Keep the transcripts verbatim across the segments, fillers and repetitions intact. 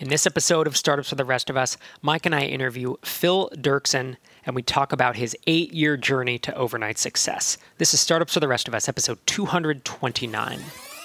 In this episode of Startups for the Rest of Us, Mike and I interview Phil Derksen, and we talk about his eight-year journey to overnight success. This is Startups for the Rest of Us, episode two hundred twenty-nine.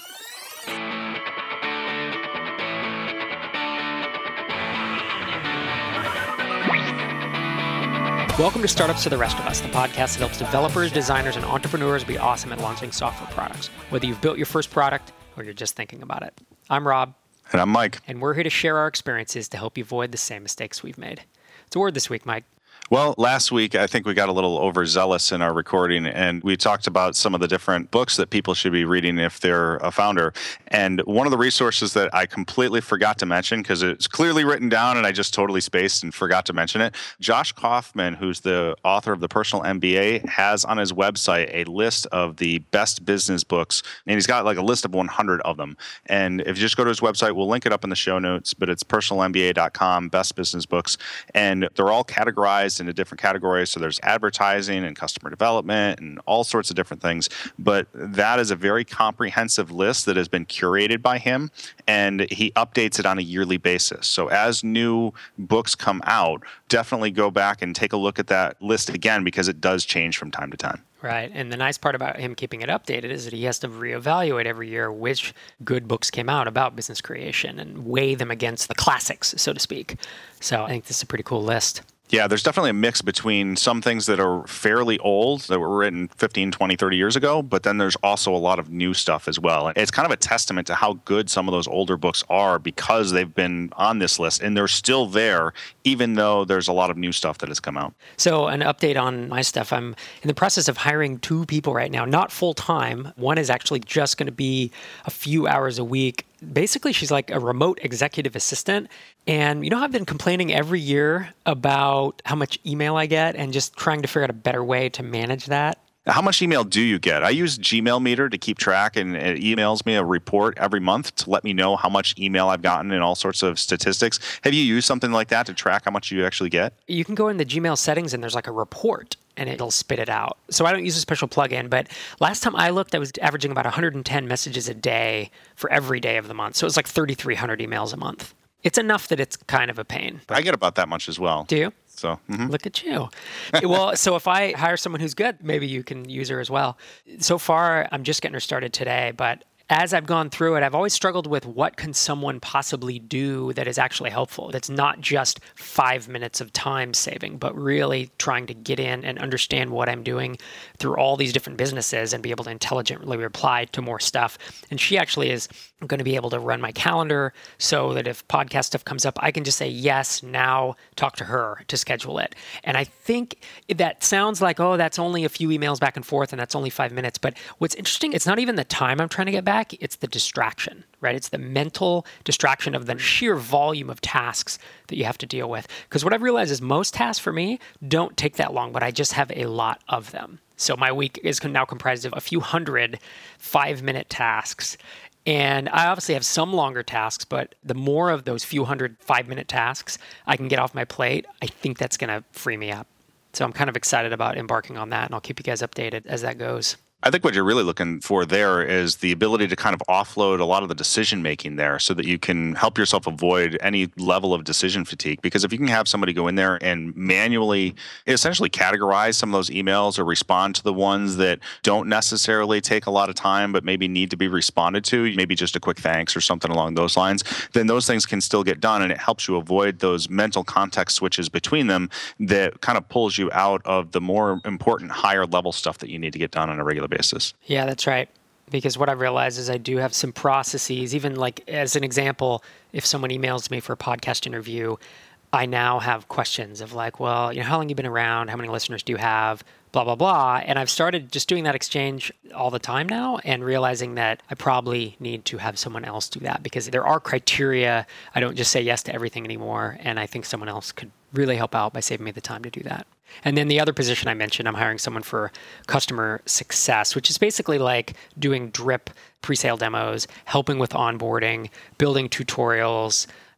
Welcome to Startups for the Rest of Us, the podcast that helps developers, designers, and entrepreneurs be awesome at launching software products, whether you've built your first product or you're just thinking about it. I'm Rob. And I'm Mike. And we're here to share our experiences to help you avoid the same mistakes we've made. It's a word this week, Mike. Well, last week, I think we got a little overzealous in our recording, and we talked about some of the different books that people should be reading if they're a founder. And one of the resources that I completely forgot to mention, because it's clearly written down and I just totally spaced and forgot to mention it, Josh Kaufman, who's the author of the Personal M B A, has on his website a list of the best business books, and he's got like a list of one hundred of them. And if you just go to his website, we'll link it up in the show notes, but it's personal m b a dot com, best business books, and they're all categorized into different categories. So there's advertising and customer development and all sorts of different things. But that is a very comprehensive list that has been curated by him, and he updates it on a yearly basis. So as new books come out, definitely go back and take a look at that list again, because it does change from time to time. Right. And the nice part about him keeping it updated is that he has to reevaluate every year which good books came out about business creation and weigh them against the classics, so to speak. So I think this is a pretty cool list. Yeah, there's definitely a mix between some things that are fairly old that were written fifteen, twenty, thirty years ago, but then there's also a lot of new stuff as well. It's kind of a testament to how good some of those older books are because they've been on this list and they're still there, even though there's a lot of new stuff that has come out. So an update on my stuff. I'm in the process of hiring two people right now, not full-time. One is actually just going to be a few hours a week. Basically, she's like a remote executive assistant. And you know, I've been complaining every year about how much email I get and just trying to figure out a better way to manage that. How much email do you get? I use Gmail Meter to keep track, and it emails me a report every month to let me know how much email I've gotten and all sorts of statistics. Have you used something like that to track how much you actually get? You can go in the Gmail settings and there's like a report and it'll spit it out. So I don't use a special plugin, but last time I looked, I was averaging about one hundred ten messages a day for every day of the month. So it was like thirty-three hundred emails a month. It's enough that it's kind of a pain. I get about that much as well. Do you? So, mm-hmm. Look at you. Well, so if I hire someone who's good, maybe you can use her as well. So far, I'm just getting her started today, but as I've gone through it, I've always struggled with what can someone possibly do that is actually helpful. That's not just five minutes of time saving, but really trying to get in and understand what I'm doing through all these different businesses and be able to intelligently reply to more stuff. And she actually is going to be able to run my calendar so that if podcast stuff comes up, I can just say, yes, now talk to her to schedule it. And I think that sounds like, oh, that's only a few emails back and forth and that's only five minutes. But what's interesting, it's not even the time I'm trying to get back. It's the distraction, right? It's the mental distraction of the sheer volume of tasks that you have to deal with. Because what I've realized is most tasks for me don't take that long, but I just have a lot of them. So my week is now comprised of a few hundred five-minute tasks. And I obviously have some longer tasks, but the more of those few hundred five-minute tasks I can get off my plate, I think that's going to free me up. So I'm kind of excited about embarking on that, and I'll keep you guys updated as that goes. I think what you're really looking for there is the ability to kind of offload a lot of the decision making there so that you can help yourself avoid any level of decision fatigue. Because if you can have somebody go in there and manually essentially categorize some of those emails or respond to the ones that don't necessarily take a lot of time but maybe need to be responded to, maybe just a quick thanks or something along those lines, then those things can still get done, and it helps you avoid those mental context switches between them that kind of pulls you out of the more important higher level stuff that you need to get done on a regular basis. Yeah, that's right. Because what I've realized is I do have some processes, even like as an example, if someone emails me for a podcast interview, I now have questions of like, well, you know, how long have you been around? How many listeners do you have? Blah, blah, blah. And I've started just doing that exchange all the time now and realizing that I probably need to have someone else do that because there are criteria. I don't just say yes to everything anymore. And I think someone else could really help out by saving me the time to do that. And then the other position I mentioned, I'm hiring someone for customer success, which is basically like doing drip pre-sale demos, helping with onboarding, building tutorials,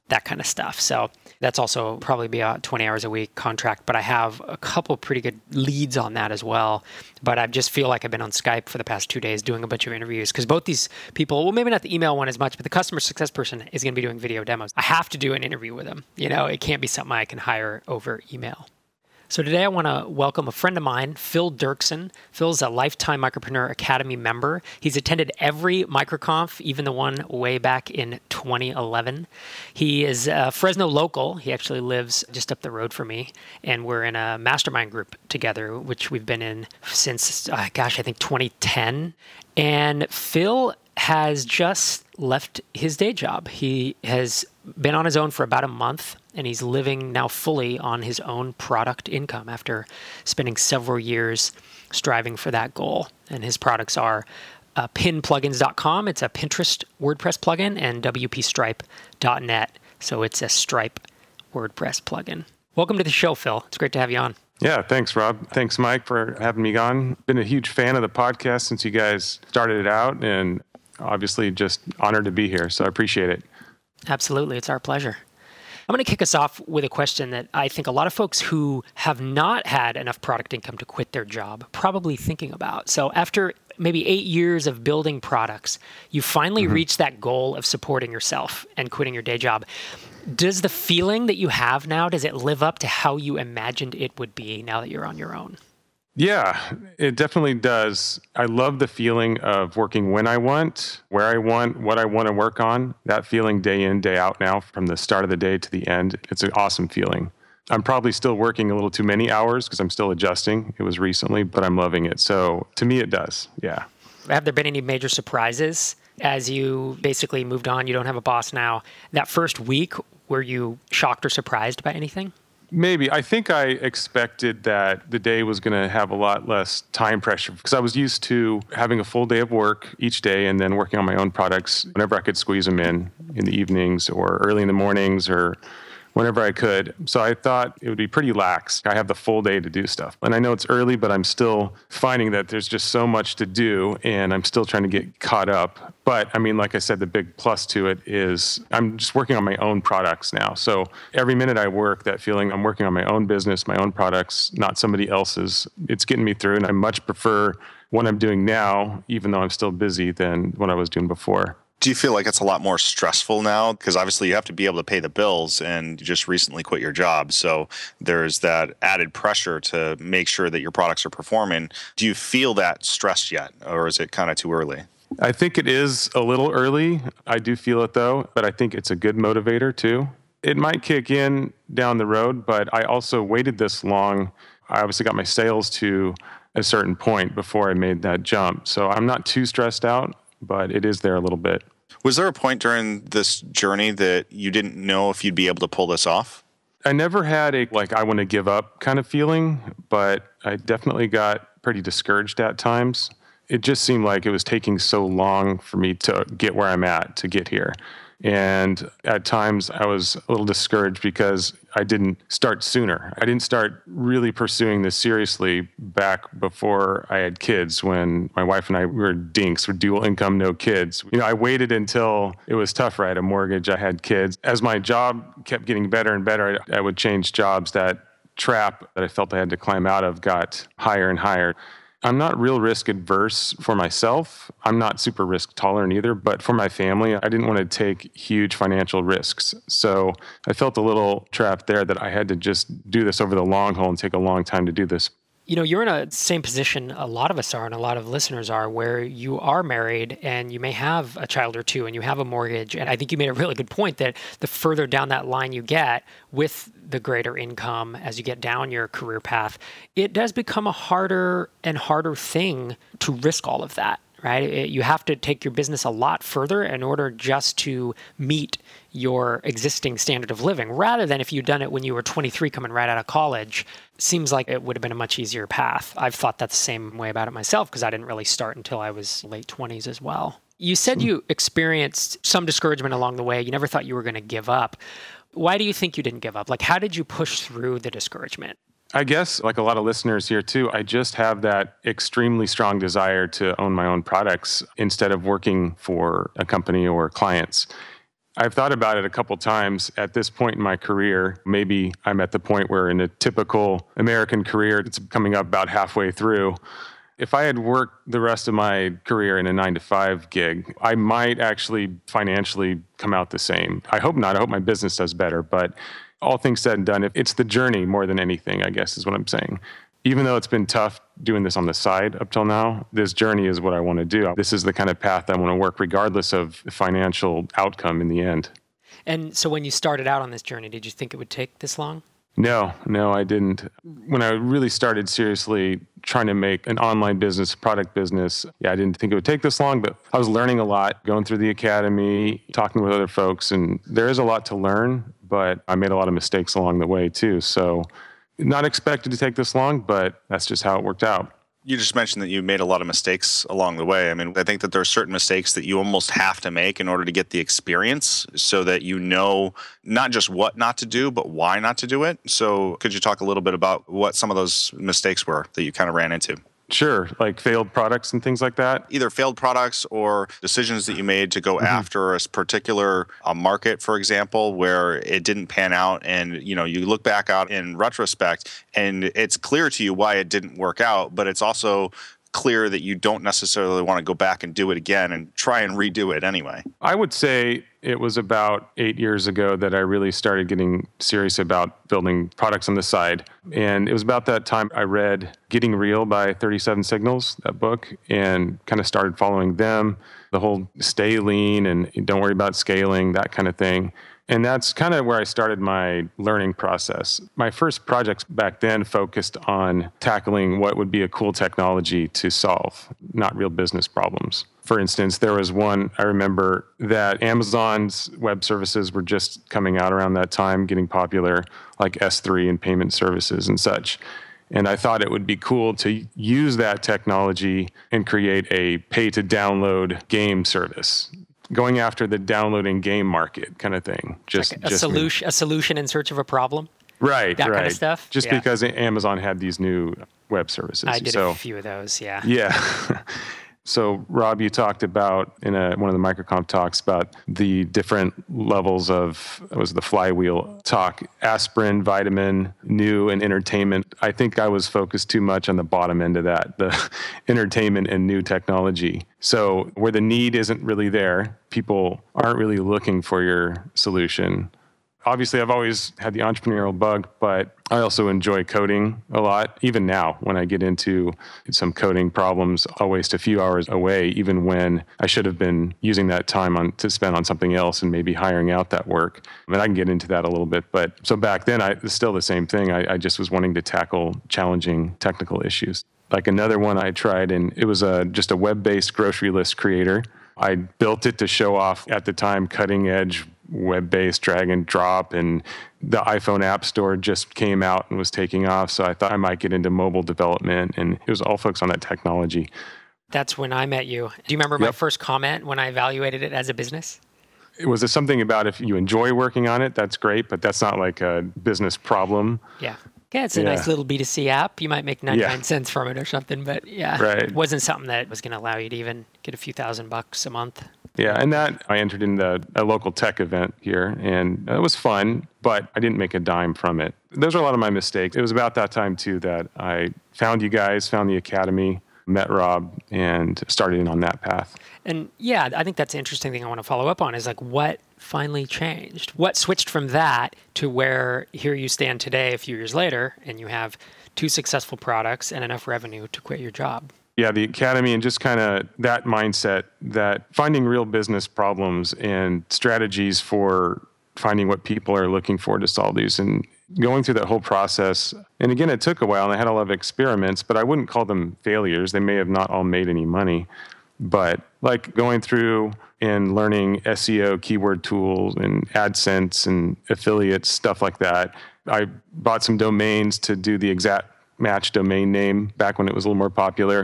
that kind of stuff. So that's also probably be a twenty hours a week contract, but I have a couple pretty good leads on that as well. But I just feel like I've been on Skype for the past two days doing a bunch of interviews because both these people, well, maybe not the email one as much, but the customer success person is going to be doing video demos. I have to do an interview with them. You know, it can't be something I can hire over email. So today I want to welcome a friend of mine, Phil Dirksen. Phil's a lifetime Micropreneur Academy member. He's attended every MicroConf, even the one way back in twenty eleven. He is a Fresno local. He actually lives just up the road from me. And we're in a mastermind group together, which we've been in since, uh, gosh, I think twenty ten. And Phil has just left his day job. He has been on his own for about a month, and he's living now fully on his own product income after spending several years striving for that goal. And his products are uh, pin plugins dot com. It's a Pinterest WordPress plugin, and W P Stripe dot net. So it's a Stripe WordPress plugin. Welcome to the show, Phil. It's great to have you on. Yeah, thanks, Rob. Thanks, Mike, for having me on. Been a huge fan of the podcast since you guys started it out, and obviously just honored to be here. So I appreciate it. Absolutely. It's our pleasure. I'm going to kick us off with a question that I think a lot of folks who have not had enough product income to quit their job probably thinking about. So after maybe eight years of building products, you finally mm-hmm. reach that goal of supporting yourself and quitting your day job. Does the feeling that you have now, does it live up to how you imagined it would be now that you're on your own? Yeah, it definitely does. I love the feeling of working when I want, where I want, what I want to work on. That feeling day in, day out now, from the start of the day to the end. It's an awesome feeling. I'm probably still working a little too many hours because I'm still adjusting. It was recently, but I'm loving it. So to me, it does. Yeah. Have there been any major surprises as you basically moved on? You don't have a boss now. That first week, were you shocked or surprised by anything? Maybe. I think I expected that the day was going to have a lot less time pressure because I was used to having a full day of work each day and then working on my own products whenever I could squeeze them in, in the evenings or early in the mornings or whenever I could. So I thought it would be pretty lax. I have the full day to do stuff. And I know it's early, but I'm still finding that there's just so much to do and I'm still trying to get caught up. But I mean, like I said, the big plus to it is I'm just working on my own products now. So every minute I work, that feeling I'm working on my own business, my own products, not somebody else's, it's getting me through. And I much prefer what I'm doing now, even though I'm still busy, than what I was doing before. Do you feel like it's a lot more stressful now? Because obviously you have to be able to pay the bills and you just recently quit your job. So there's that added pressure to make sure that your products are performing. Do you feel that stress yet, or is it kind of too early? I think it is a little early. I do feel it though, but I think it's a good motivator too. It might kick in down the road, but I also waited this long. I obviously got my sales to a certain point before I made that jump. So I'm not too stressed out, but it is there a little bit. Was there a point during this journey that you didn't know if you'd be able to pull this off? I never had a, like, I want to give up kind of feeling, but I definitely got pretty discouraged at times. It just seemed like it was taking so long for me to get where I'm at, to get here. And at times I was a little discouraged because I didn't start sooner. I didn't start really pursuing this seriously back before I had kids, when my wife and I were dinks, with dual income, no kids. You know, I waited until it was tougher. I had a mortgage, I had kids. As my job kept getting better and better, I, I would change jobs. That trap that I felt I had to climb out of got higher and higher. I'm not real risk adverse for myself. I'm not super risk tolerant either, but for my family, I didn't want to take huge financial risks. So I felt a little trapped there that I had to just do this over the long haul and take a long time to do this. You know, you're in a same position a lot of us are and a lot of listeners are, where you are married and you may have a child or two and you have a mortgage. And I think you made a really good point that the further down that line you get with the greater income as you get down your career path, it does become a harder and harder thing to risk all of that, right? It, you have to take your business a lot further in order just to meet your existing standard of living, rather than if you'd done it when you were twenty-three coming right out of college. Seems like it would have been a much easier path. I've thought that the same way about it myself because I didn't really start until I was late twenties as well. You said you experienced some discouragement along the way. You never thought you were going to give up. Why do you think you didn't give up? Like, how did you push through the discouragement? I guess, like a lot of listeners here too, I just have that extremely strong desire to own my own products instead of working for a company or clients. I've thought about it a couple times at this point in my career. Maybe I'm at the point where in a typical American career, it's coming up about halfway through. If I had worked the rest of my career in a nine to five gig, I might actually financially come out the same. I hope not. I hope my business does better. But all things said and done, it's the journey more than anything, I guess is what I'm saying. Even though it's been tough doing this on the side up till now, this journey is what I want to do. This is the kind of path I want to work regardless of the financial outcome in the end. And so when you started out on this journey, did you think it would take this long? No, no, I didn't. When I really started seriously trying to make an online business, product business, yeah, I didn't think it would take this long, but I was learning a lot, going through the academy, talking with other folks, and there is a lot to learn, but I made a lot of mistakes along the way too. So not expected to take this long, but that's just how it worked out. You just mentioned that you made a lot of mistakes along the way. I mean, I think that there are certain mistakes that you almost have to make in order to get the experience so that you know not just what not to do, but why not to do it. So could you talk a little bit about what some of those mistakes were that you kind of ran into? Sure, like failed products and things like that. Either failed products or decisions that you made to go mm-hmm. after a particular a market, for example, where it didn't pan out, and you know you look back out in retrospect, and it's clear to you why it didn't work out, but it's also clear that you don't necessarily want to go back and do it again and try and redo it anyway. I would say it was about eight years ago that I really started getting serious about building products on the side. And it was about that time I read Getting Real by thirty-seven Signals, that book, and kind of started following them, the whole stay lean and don't worry about scaling, that kind of thing. And that's kind of where I started my learning process. My first projects back then focused on tackling what would be a cool technology to solve, not real business problems. For instance, there was one, I remember that Amazon's web services were just coming out around that time, getting popular, like S three and payment services and such. And I thought it would be cool to use that technology and create a pay-to-download game service, going after the downloading game market kind of thing. Just like a just solution, a solution in search of a problem. Right, that right. kind of stuff. Just yeah. because Amazon had these new web services. I did so, a few of those. Yeah. Yeah. So, Rob, you talked about in a, one of the MicroConf talks about the different levels of, it was the flywheel talk, aspirin, vitamin, new, and entertainment. I think I was focused too much on the bottom end of that, the entertainment and new technology. So where the need isn't really there, people aren't really looking for your solution. Obviously, I've always had the entrepreneurial bug, but I also enjoy coding a lot. Even now, when I get into some coding problems, I'll waste a few hours away, even when I should have been using that time on to spend on something else and maybe hiring out that work. I mean, I can get into that a little bit. But so back then, I, it's still the same thing. I, I just was wanting to tackle challenging technical issues. Like another one I tried, and it was a, just a web-based grocery list creator. I built it to show off, at the time, cutting-edge web-based drag and drop, and the iPhone App Store just came out and was taking off, so I thought I might get into mobile development, and it was all focused on that technology. That's when I met you. Do you remember my Yep. first comment when I evaluated it as a business? Was there something about if you enjoy working on it, that's great, but that's not like a business problem. Yeah. Yeah, it's a Yeah. nice little B two C app. You might make ninety-nine Yeah. cents from it or something, but yeah, Right. it wasn't something that was going to allow you to even get a few thousand bucks a month. Yeah, and that I entered in the, a local tech event here, and it was fun, but I didn't make a dime from it. Those are a lot of my mistakes. It was about that time, too, that I found you guys, found the academy, met Rob, and started in on that path. And yeah, I think that's an interesting thing I want to follow up on is like what finally changed? What switched from that to where here you stand today a few years later and you have two successful products and enough revenue to quit your job? Yeah, the academy and just kind of that mindset that finding real business problems and strategies for finding what people are looking for to solve these and going through that whole process. And again, it took a while and I had a lot of experiments, but I wouldn't call them failures. They may have not all made any money, but like going through and learning S E O keyword tools and AdSense and affiliates, stuff like that. I bought some domains to do the exact match domain name back when it was a little more popular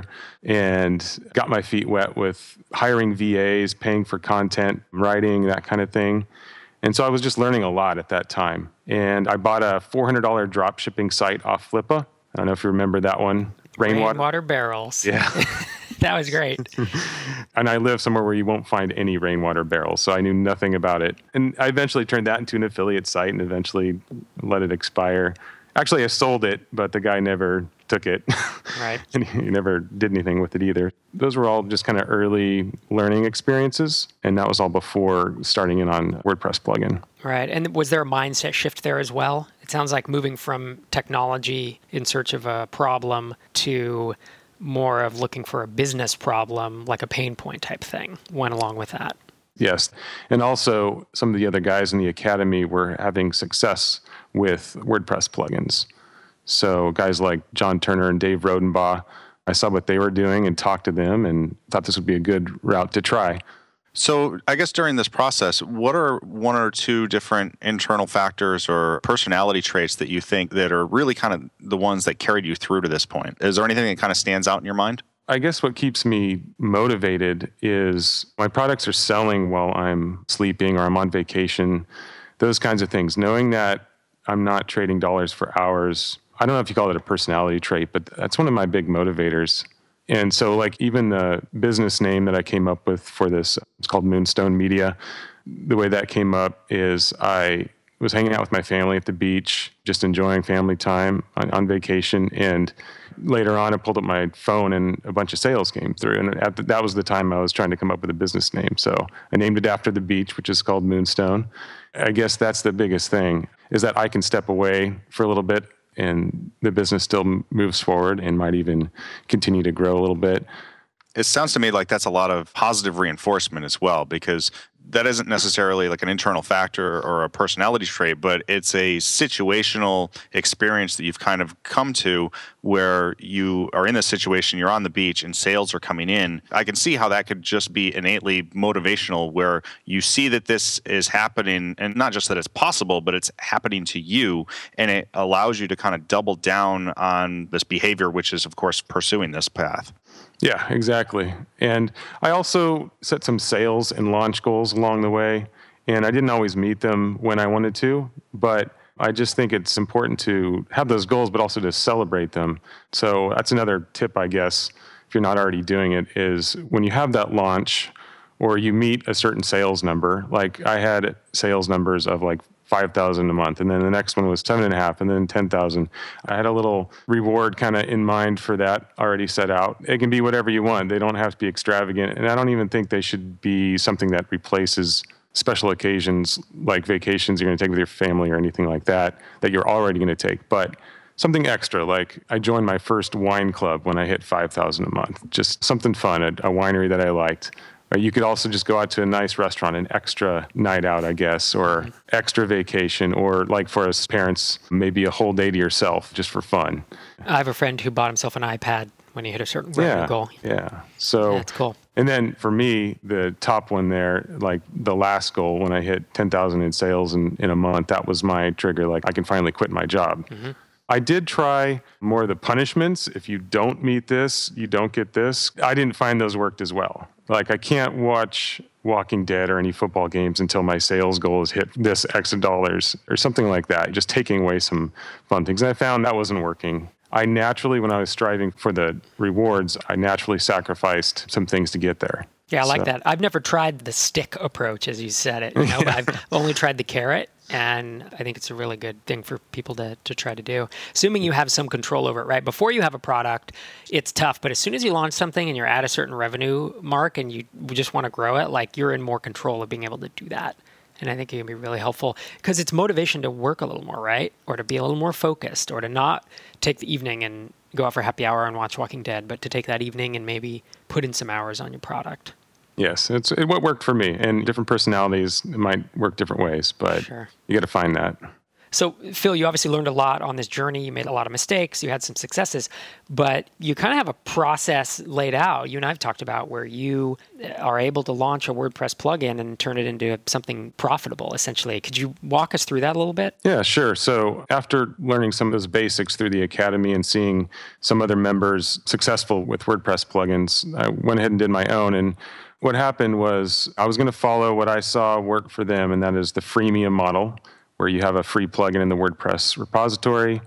and got my feet wet with hiring V As, paying for content, writing, that kind of thing. And so I was just learning a lot at that time. And I bought a four hundred dollars drop shipping site off Flippa. I don't know if you remember that one. Rainwater. Rainwater barrels. Yeah. That was great. And I live somewhere where you won't find any rainwater barrels, so I knew nothing about it. And I eventually turned that into an affiliate site and eventually let it expire. Actually, I sold it, but the guy never took it. Right. And he never did anything with it either. Those were all just kind of early learning experiences, and that was all before starting in on WordPress plugin. Right. And was there a mindset shift there as well? It sounds like moving from technology in search of a problem to more of looking for a business problem, like a pain point type thing, went along with that. Yes. And also, some of the other guys in the academy were having success with WordPress plugins. So guys like John Turner and Dave Rodenbaugh, I saw what they were doing and talked to them and thought this would be a good route to try. So I guess during this process, what are one or two different internal factors or personality traits that you think that are really kind of the ones that carried you through to this point? Is there anything that kind of stands out in your mind? I guess what keeps me motivated is my products are selling while I'm sleeping or I'm on vacation, those kinds of things. Knowing that I'm not trading dollars for hours. I don't know if you call it a personality trait, but that's one of my big motivators. And so like even the business name that I came up with for this, it's called Moonstone Media. The way that came up is I was hanging out with my family at the beach, just enjoying family time on, on vacation. And later on, I pulled up my phone and a bunch of sales came through. And at the, that was the time I was trying to come up with a business name. So I named it after the beach, which is called Moonstone. I guess that's the biggest thing, is that I can step away for a little bit and the business still moves forward and might even continue to grow a little bit. It sounds to me like that's a lot of positive reinforcement as well, because that isn't necessarily like an internal factor or a personality trait, but it's a situational experience that you've kind of come to where you are in a situation, you're on the beach and sales are coming in. I can see how that could just be innately motivational, where you see that this is happening, and not just that it's possible, but it's happening to you, and it allows you to kind of double down on this behavior, which is, of course, pursuing this path. Yeah, exactly. And I also set some sales and launch goals along the way, and I didn't always meet them when I wanted to, but I just think it's important to have those goals, but also to celebrate them. So that's another tip, I guess, if you're not already doing it, is when you have that launch or you meet a certain sales number, like I had sales numbers of like five thousand a month. And then the next one was seven and a half and then ten thousand. I had a little reward kind of in mind for that already set out. It can be whatever you want. They don't have to be extravagant. And I don't even think they should be something that replaces special occasions like vacations you're going to take with your family or anything like that, that you're already going to take. But something extra, like I joined my first wine club when I hit five thousand a month. Just something fun, a, a winery that I liked. Or you could also just go out to a nice restaurant, an extra night out, I guess, or extra vacation, or like for us parents, maybe a whole day to yourself just for fun. I have a friend who bought himself an iPad when he hit a certain revenue yeah, goal. Yeah. So yeah, that's cool. And then for me, the top one there, like the last goal when I hit ten thousand in sales in, in a month, that was my trigger. Like I can finally quit my job. Mm-hmm. I did try more of the punishments. If you don't meet this, you don't get this. I didn't find those worked as well. Like I can't watch Walking Dead or any football games until my sales goal is hit this X of dollars or something like that. Just taking away some fun things. And I found that wasn't working. I naturally, when I was striving for the rewards, I naturally sacrificed some things to get there. Yeah, I like so. that. I've never tried the stick approach, as you said it. You know, but I've only tried the carrot, and I think it's a really good thing for people to, to try to do. Assuming you have some control over it, right? Before you have a product, it's tough. But as soon as you launch something and you're at a certain revenue mark and you just want to grow it, like you're in more control of being able to do that. And I think it can be really helpful because it's motivation to work a little more, right? Or to be a little more focused, or to not take the evening and go out for happy hour and watch Walking Dead, but to take that evening and maybe put in some hours on your product. Yes, it's it, what worked for me. And different personalities might work different ways, but sure. You got to find that. So, Phil, you obviously learned a lot on this journey. You made a lot of mistakes. You had some successes, but you kind of have a process laid out. You and I have talked about where you are able to launch a WordPress plugin and turn it into something profitable, essentially. Could you walk us through that a little bit? Yeah, sure. So after learning some of those basics through the Academy and seeing some other members successful with WordPress plugins, I went ahead and did my own. And what happened was I was going to follow what I saw work for them, and that is the freemium model, where you have a free plugin in the WordPress repository.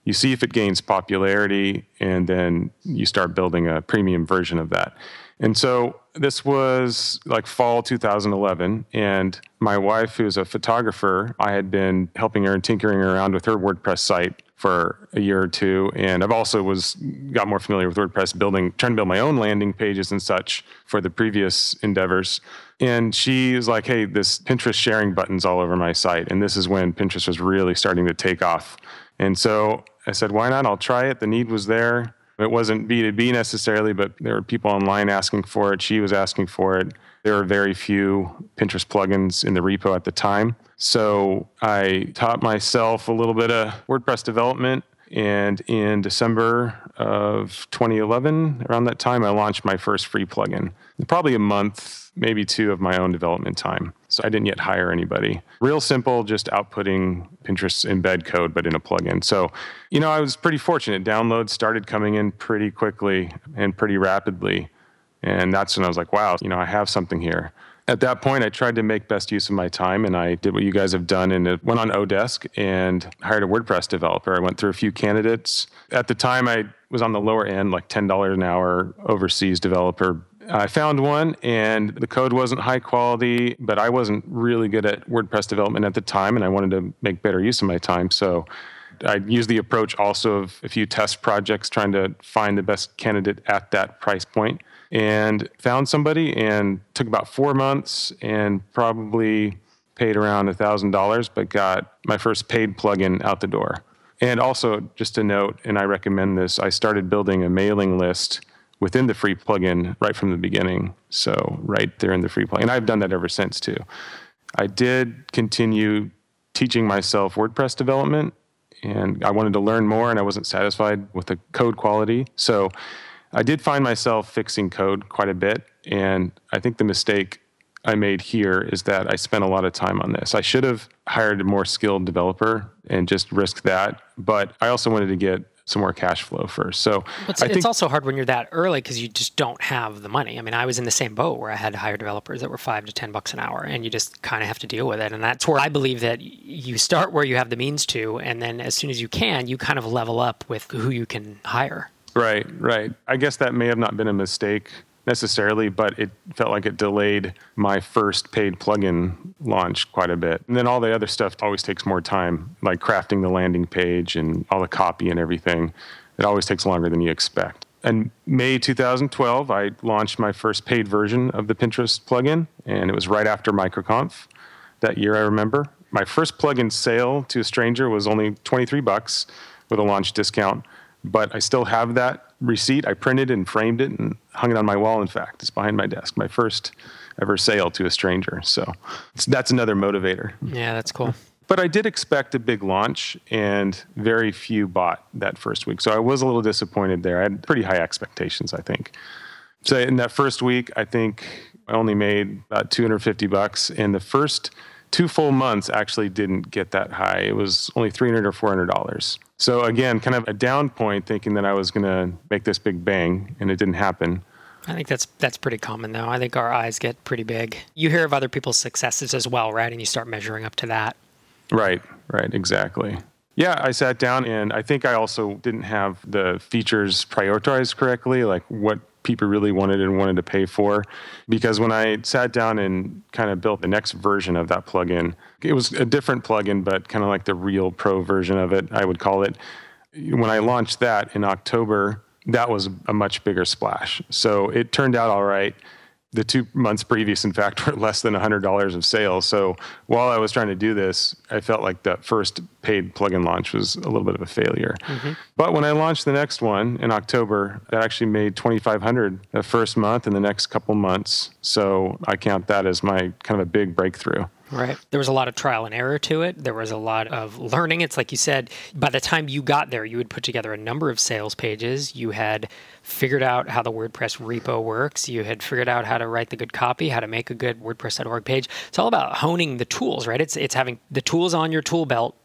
You see if it gains popularity, and then you start building a premium version of that. And so this was like fall two thousand eleven, and my wife, who's a photographer, I had been helping her and tinkering around with her WordPress site for a year or two. And I've also was got more familiar with WordPress, building, trying to build my own landing pages and such for the previous endeavors. And she was like, hey, this Pinterest sharing button's all over my site. And this is when Pinterest was really starting to take off. And so I said, why not? I'll try it. The need was there. It wasn't B two B necessarily, but there were people online asking for it. She was asking for it. There were very few Pinterest plugins in the repo at the time. So I taught myself a little bit of WordPress development. And in December of twenty eleven, around that time, I launched my first free plugin. Probably a month, maybe two of my own development time. So I didn't yet hire anybody. Real simple, just outputting Pinterest embed code, but in a plugin. So, you know, I was pretty fortunate. Downloads started coming in pretty quickly and pretty rapidly. And that's when I was like, wow, you know, I have something here. At that point, I tried to make best use of my time, and I did what you guys have done, and it went on Odesk and hired a WordPress developer. I went through a few candidates. At the time, I was on the lower end, like ten dollars an hour overseas developer. I found one, and the code wasn't high quality, but I wasn't really good at WordPress development at the time, and I wanted to make better use of my time. So I used the approach also of a few test projects, trying to find the best candidate at that price point. And found somebody, and took about four months and probably paid around one thousand dollars, but got my first paid plugin out the door. And also, just a note, and I recommend this, I started building a mailing list within the free plugin right from the beginning. So right there in the free plugin. And I've done that ever since too. I did continue teaching myself WordPress development, and I wanted to learn more, and I wasn't satisfied with the code quality. So I did find myself fixing code quite a bit, and I think the mistake I made here is that I spent a lot of time on this. I should have hired a more skilled developer and just risked that, but I also wanted to get some more cash flow first. So it's, I think it's also hard when you're that early because you just don't have the money. I mean, I was in the same boat where I had to hire developers that were five to ten bucks an hour, and you just kind of have to deal with it. And that's where I believe that you start where you have the means to, and then as soon as you can, you kind of level up with who you can hire. Right, right. I guess that may have not been a mistake necessarily, but it felt like it delayed my first paid plugin launch quite a bit. And then all the other stuff always takes more time, like crafting the landing page and all the copy and everything. It always takes longer than you expect. In May two thousand twelve, I launched my first paid version of the Pinterest plugin, and it was right after MicroConf that year, I remember. My first plugin sale to a stranger was only twenty-three bucks with a launch discount. But I still have that receipt. I printed and framed it and hung it on my wall. In fact, it's behind my desk. My first ever sale to a stranger. So that's another motivator. Yeah, that's cool. But I did expect a big launch, and very few bought that first week. So I was a little disappointed there. I had pretty high expectations, I think. So in that first week, I think I only made about two hundred fifty bucks. And the first two full months actually didn't get that high. It was only three hundred or four hundred dollars. So again, kind of a down point, thinking that I was going to make this big bang, and it didn't happen. I think that's that's pretty common, though. I think our eyes get pretty big. You hear of other people's successes as well, right? And you start measuring up to that. Right, right, exactly. Yeah, I sat down, and I think I also didn't have the features prioritized correctly, like what people really wanted and wanted to pay for. Because when I sat down and kind of built the next version of that plugin, it was a different plugin, but kind of like the real pro version of it, I would call it. When I launched that in October, that was a much bigger splash. So it turned out all right. The two months previous, in fact, were less than one hundred dollars of sales. So while I was trying to do this, I felt like that first paid plugin launch was a little bit of a failure. Mm-hmm. But when I launched the next one in October, that actually made twenty-five hundred dollars the first month and the next couple months. So I count that as my kind of a big breakthrough. Right. There was a lot of trial and error to it. There was a lot of learning. It's like you said, by the time you got there, you had put together a number of sales pages. You had figured out how the WordPress repo works. You had figured out how to write the good copy, how to make a good WordPress dot org page. It's all about honing the tools, right? It's it's having the tools on your tool belt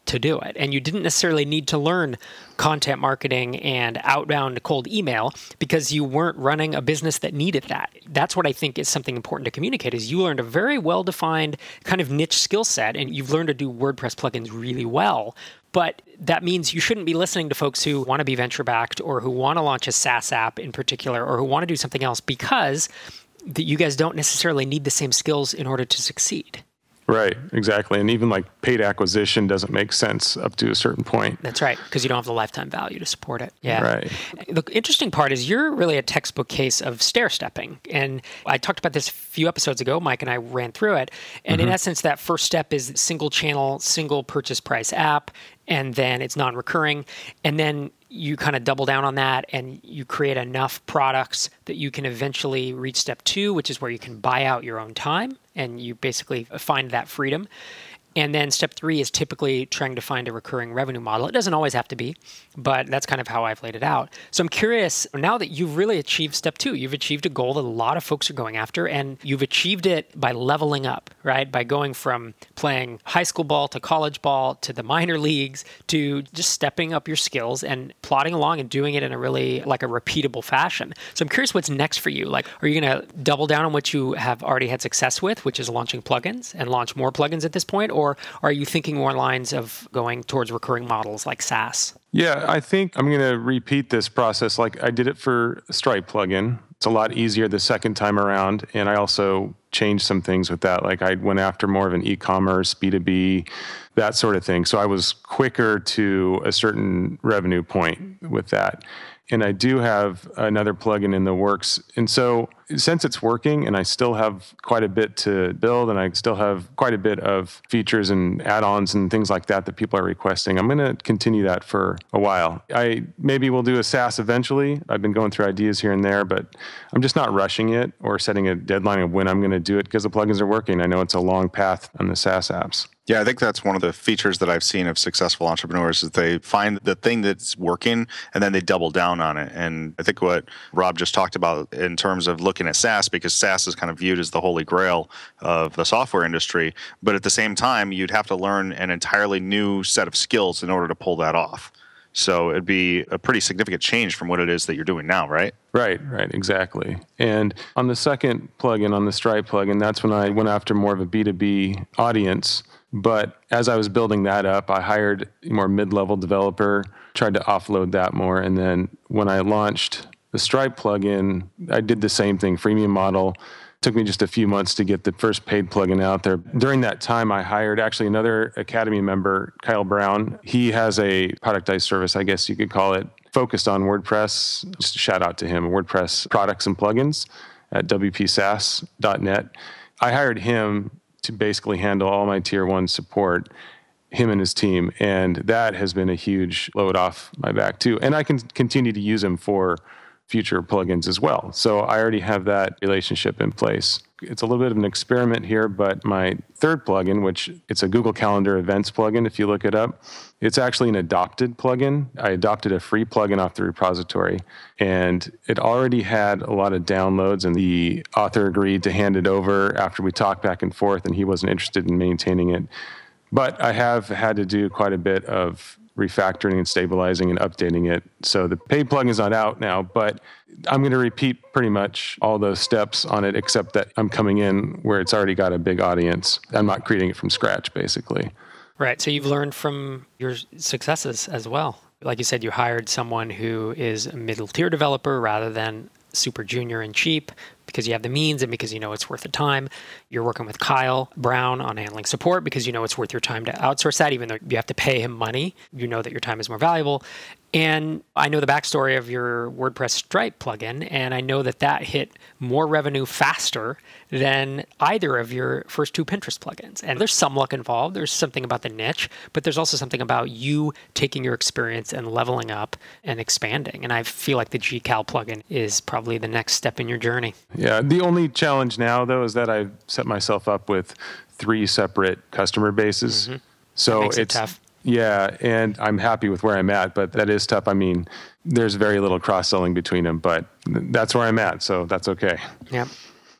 to do it. And you didn't necessarily need to learn content marketing and outbound cold email because you weren't running a business that needed that. That's what I think is something important to communicate is you learned a very well-defined kind of niche skill set and you've learned to do WordPress plugins really well. But that means you shouldn't be listening to folks who want to be venture-backed or who want to launch a SaaS app in particular or who want to do something else because that you guys don't necessarily need the same skills in order to succeed. Right, exactly. And even like paid acquisition doesn't make sense up to a certain point. That's right, because you don't have the lifetime value to support it. Yeah. Right. The interesting part is you're really a textbook case of stair-stepping. And I talked about this a few episodes ago. Mike and I ran through it. And mm-hmm. in essence, that first step is single channel, single purchase price app. And then it's non-recurring. And then you kind of double down on that and you create enough products that you can eventually reach step two, which is where you can buy out your own time and you basically find that freedom. And then step three is typically trying to find a recurring revenue model. It doesn't always have to be, but that's kind of how I've laid it out. So I'm curious, now that you've really achieved step two, you've achieved a goal that a lot of folks are going after, and you've achieved it by leveling up, right? By going from playing high school ball to college ball to the minor leagues to just stepping up your skills and plodding along and doing it in a really like a repeatable fashion. So I'm curious what's next for you. Like, are you going to double down on what you have already had success with, which is launching plugins and launch more plugins at this point? Or are you thinking more lines of going towards recurring models like SaaS? Yeah, I think I'm going to repeat this process like I did it for Stripe plugin. It's a lot easier the second time around. And I also changed some things with that. Like I went after more of an e-commerce, B two B, that sort of thing. So I was quicker to a certain revenue point with that. And I do have another plugin in the works. And so since it's working and I still have quite a bit to build and I still have quite a bit of features and add-ons and things like that that people are requesting, I'm going to continue that for a while. I maybe will do a SaaS eventually. I've been going through ideas here and there, but I'm just not rushing it or setting a deadline of when I'm going to do it because the plugins are working. I know it's a long path on the SaaS apps. Yeah, I think that's one of the features that I've seen of successful entrepreneurs is they find the thing that's working and then they double down on it. And I think what Rob just talked about in terms of looking at SaaS, because SaaS is kind of viewed as the holy grail of the software industry, but at the same time, you'd have to learn an entirely new set of skills in order to pull that off. So it'd be a pretty significant change from what it is that you're doing now, right? Right, right, exactly. And on the second plugin, on the Stripe plugin, that's when I went after more of a B two B audience. But as I was building that up, I hired a more mid-level developer, tried to offload that more. And then when I launched the Stripe plugin, I did the same thing, freemium model. It took me just a few months to get the first paid plugin out there. During that time, I hired actually another Academy member, Kyle Brown. He has a productized service, I guess you could call it, focused on WordPress. Just a shout out to him, WordPress products and plugins at w p saas dot net. I hired him to basically handle all my tier one support, him and his team. And that has been a huge load off my back too. And I can continue to use him for future plugins as well. So I already have that relationship in place. It's a little bit of an experiment here, but my third plugin, which it's a Google Calendar events plugin, if you look it up, it's actually an adopted plugin. I adopted a free plugin off the repository, and it already had a lot of downloads, and the author agreed to hand it over after we talked back and forth, and he wasn't interested in maintaining it. But I have had to do quite a bit of refactoring and stabilizing and updating it. So the paid plugin is not out now, but I'm going to repeat pretty much all those steps on it, except that I'm coming in where it's already got a big audience. I'm not creating it from scratch, basically. Right. So you've learned from your successes as well. Like you said, you hired someone who is a middle tier developer rather than super junior and cheap because you have the means and because you know it's worth the time. You're working with Kyle Brown on handling support because you know it's worth your time to outsource that, even though you have to pay him money. You know that your time is more valuable. And I know the backstory of your WordPress Stripe plugin, and I know that that hit more revenue faster than either of your first two Pinterest plugins. And there's some luck involved. There's something about the niche, but there's also something about you taking your experience and leveling up and expanding. And I feel like the G Cal plugin is probably the next step in your journey. Yeah, the only challenge now, though, is that I've set myself up with three separate customer bases. Mm-hmm. So that makes it's it tough. Yeah, and I'm happy with where I'm at, but that is tough. I mean, there's very little cross-selling between them, but that's where I'm at, so that's okay. Yeah.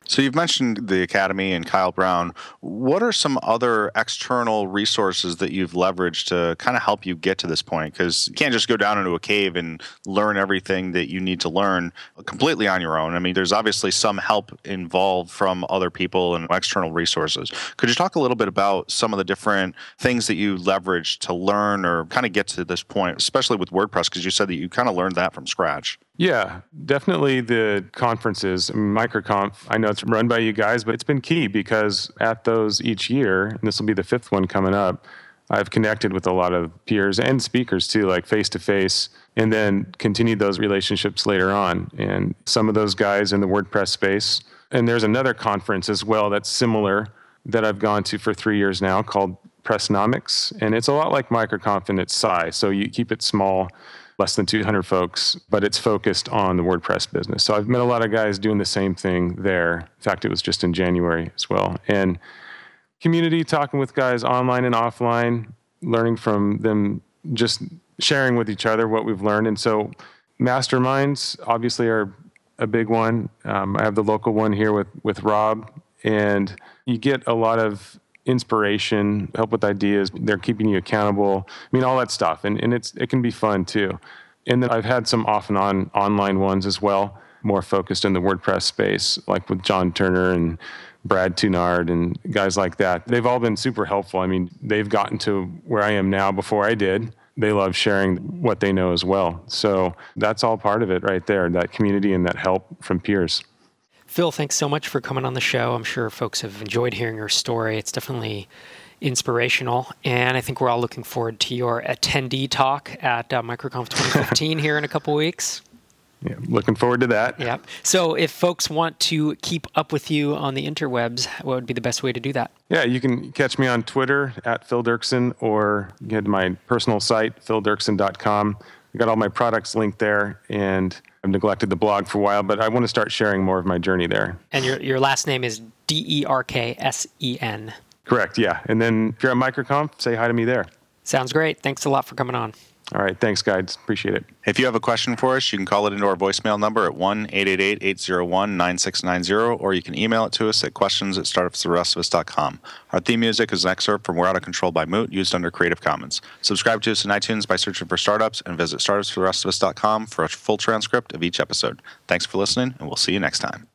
So you've mentioned the Academy and Kyle Brown. What are some other external resources that you've leveraged to kind of help you get to this point? Because you can't just go down into a cave and learn everything that you need to learn completely on your own. I mean, there's obviously some help involved from other people and external resources. Could you talk a little bit about some of the different things that you leveraged to learn or kind of get to this point, especially with WordPress, because you said that you kind of learned that from scratch? Yeah, definitely the conferences, MicroConf. I know it's run by you guys, but it's been key because at those each year, and this will be the fifth one coming up, I've connected with a lot of peers and speakers too, like face-to-face, and then continued those relationships later on. And some of those guys in the WordPress space. And there's another conference as well that's similar that I've gone to for three years now called Pressnomics. And it's a lot like MicroConf in its size. So you keep it small, less than two hundred folks, but it's focused on the WordPress business. So I've met a lot of guys doing the same thing there. In fact, it was just in January as well. And community, talking with guys online and offline, learning from them, just sharing with each other what we've learned. And so masterminds obviously are a big one. Um, I have the local one here with, with Rob, and you get a lot of inspiration, help with ideas. They're keeping you accountable. I mean, all that stuff. And, and it's it can be fun too. And then I've had some off and on online ones as well, more focused in the WordPress space, like with John Turner and Brad Tunard and guys like that. They've all been super helpful. I mean, they've gotten to where I am now before I did. They love sharing what they know as well. So that's all part of it right there, that community and that help from peers. Phil, thanks so much for coming on the show. I'm sure folks have enjoyed hearing your story. It's definitely inspirational. And I think we're all looking forward to your attendee talk at uh, MicroConf twenty fifteen here in a couple weeks. Yeah, looking forward to that. Yeah. So if folks want to keep up with you on the interwebs, what would be the best way to do that? Yeah, you can catch me on Twitter at Phil Dirksen, or get my personal site, phil dirksen dot com. I got all my products linked there, and I've neglected the blog for a while, but I want to start sharing more of my journey there. And your your last name is D E R K S E N. Correct, yeah. And then if you're at MicroConf, say hi to me there. Sounds great. Thanks a lot for coming on. All right, thanks, guys. Appreciate it. If you have a question for us, you can call it into our voicemail number at one eight eight eight, eight zero one, nine six nine zero, or you can email it to us at questions at startups the rest of us dot com. Our theme music is an excerpt from We're Out of Control by Moot, used under Creative Commons. Subscribe to us in iTunes by searching for Startups, and visit startups the rest of us dot com for a full transcript of each episode. Thanks for listening, and we'll see you next time.